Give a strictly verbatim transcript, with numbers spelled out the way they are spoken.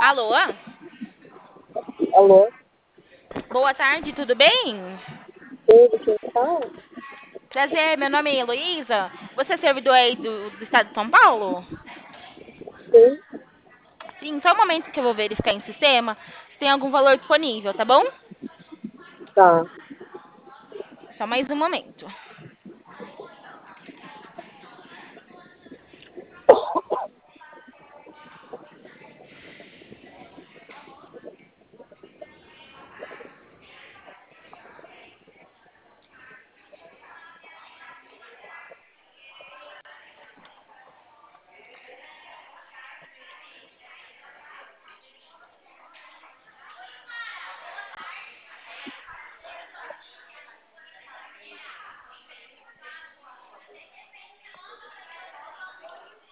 Alô? Alô? Boa tarde, tudo bem? Tudo, quem fala? Prazer, meu nome é Heloísa. Você é servidor aí do, do estado de São Paulo? Sim, Sim, só um momento que eu vou verificar em sistema se tem algum valor disponível, tá bom? tá. Só mais um momento.